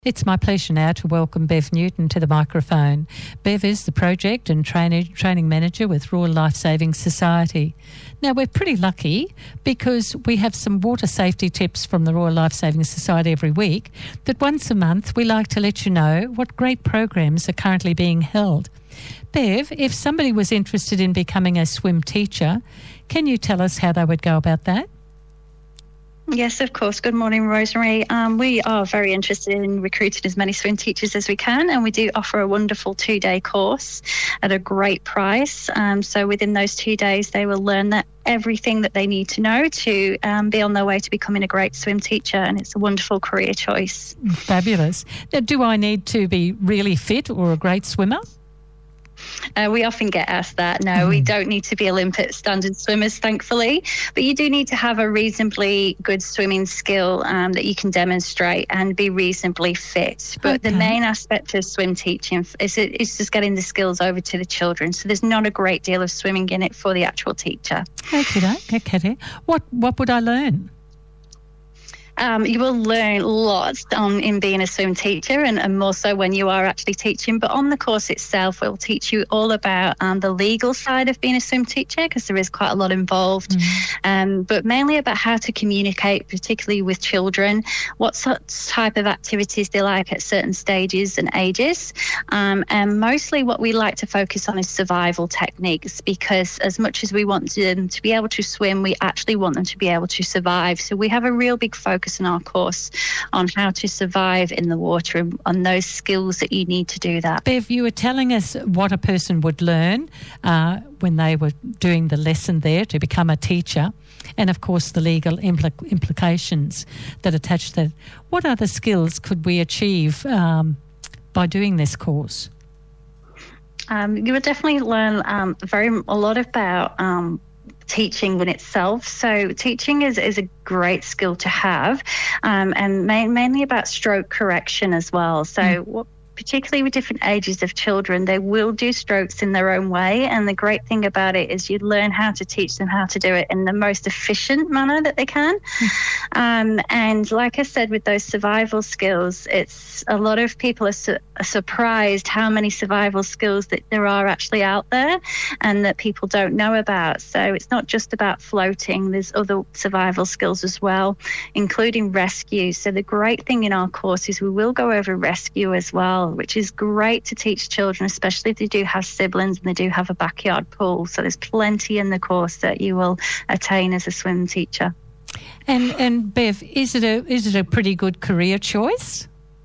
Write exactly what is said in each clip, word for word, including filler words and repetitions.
It's my pleasure now to welcome Bev Newton to the microphone. Bev is the Project and Training, Training Manager with Royal Lifesaving Society. Now, we're pretty lucky because we have some water safety tips from the Royal Lifesaving Society every week, but once a month we like to let you know what great programs are currently being held. Bev, if somebody was interested in becoming a swim teacher, can you tell us how they would go about that? Yes, of course. Good morning, Rosemary. Um, we are very interested in recruiting as many swim teachers as we can, and we do offer a wonderful two-day course at a great price. Um, so within those two days, they will learn that everything that they need to know to um, be on their way to becoming a great swim teacher, and it's a wonderful career choice. Fabulous. Now, do I need to be really fit or a great swimmer? Uh, we often get asked that. No, mm. we don't need to be Olympic standard swimmers, thankfully, but you do need to have a reasonably good swimming skill um, that you can demonstrate and be reasonably fit. But okay. the main aspect of swim teaching is, is just getting the skills over to the children. So there's not a great deal of swimming in it for the actual teacher. Okay, okay. What, what would I learn? Um, you will learn lots um, in being a swim teacher and, and more so when you are actually teaching. But on the course itself, we'll teach you all about um, the legal side of being a swim teacher, because there is quite a lot involved, mm-hmm. um, but mainly about how to communicate, particularly with children, what sort, type of activities they like at certain stages and ages. Um, and mostly what we like to focus on is survival techniques, because as much as we want them to be able to swim, we actually want them to be able to survive. So we have a real big focus in our course on how to survive in the water and on those skills that you need to do that. Bev, you were telling us what a person would learn uh, when they were doing the lesson there to become a teacher, and of course the legal impl- implications that attach to that. What other skills could we achieve um, by doing this course? Um, you would definitely learn um, very a lot about um, teaching in itself. So teaching is, is a great skill to have, um, and ma- mainly about stroke correction as well. So mm. what particularly with different ages of children, they will do strokes in their own way. And the great thing about it is you learn how to teach them how to do it in the most efficient manner that they can. Mm. Um, and like I said, with those survival skills, it's a lot of people are, su- are surprised how many survival skills that there are actually out there and that people don't know about. So it's not just about floating. There's other survival skills as well, including rescue. So the great thing in our course is we will go over rescue as well, which is great to teach children, especially if they do have siblings and they do have a backyard pool. So there's plenty in the course that you will attain as a swim teacher. And and Bev, is it a is it a pretty good career choice?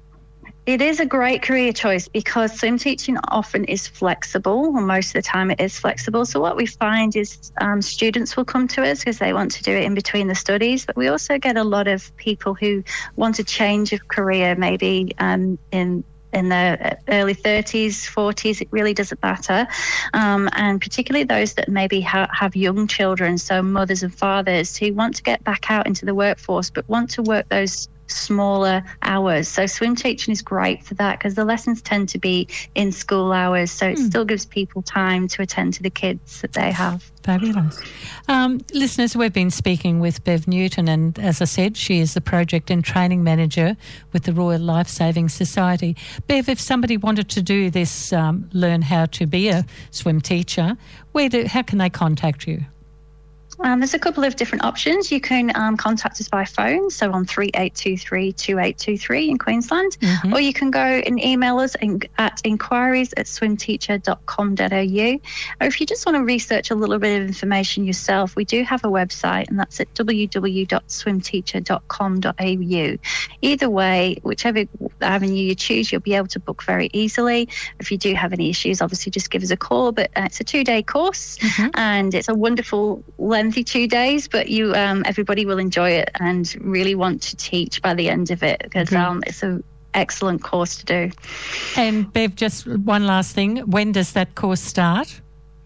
It is a great career choice because swim teaching often is flexible, or most of the time it is flexible. So what we find is um, students will come to us because they want to do it in between the studies, but we also get a lot of people who want a change of career, maybe um, in in their early thirties, forties, it really doesn't matter. Um, and particularly those that maybe ha- have young children, so mothers and fathers who want to get back out into the workforce but want to work those smaller hours. So swim teaching is great for that because the lessons tend to be in school hours, so it mm. still gives people time to attend to the kids that they have. Fabulous. Um, listeners, we've been speaking with Bev Newton, and as I said, she is the Project and Training Manager with the Royal Lifesaving Society. Bev, if somebody wanted to do this, um, learn how to be a swim teacher, where do, how can they contact you? Um, there's a couple of different options. You can um, contact us by phone, so on three eight two three, two eight two three in Queensland, mm-hmm. or you can go and email us in, at inquiries at swimteacher dot com dot a u. Or if you just want to research a little bit of information yourself, we do have a website, and that's at w w w dot swimteacher dot com dot a u. Either way, whichever avenue you choose, you'll be able to book very easily. If you do have any issues, obviously just give us a call, but uh, it's a two-day course, mm-hmm. and it's a wonderful lengthy two days, but you um, everybody will enjoy it and really want to teach by the end of it because um, it's an excellent course to do. And Bev, just one last thing, when does that course start?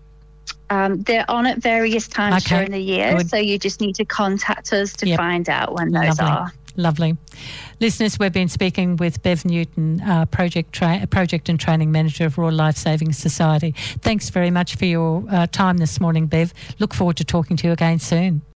Um, they're on at various times okay. during the year, Good. So you just need to contact us to yep. find out when those Lovely. are. Lovely. Listeners, we've been speaking with Bev Newton, uh, Project Tra- Project and Training Manager of Royal Lifesaving Society. Thanks very much for your uh, time this morning, Bev. Look forward to talking to you again soon.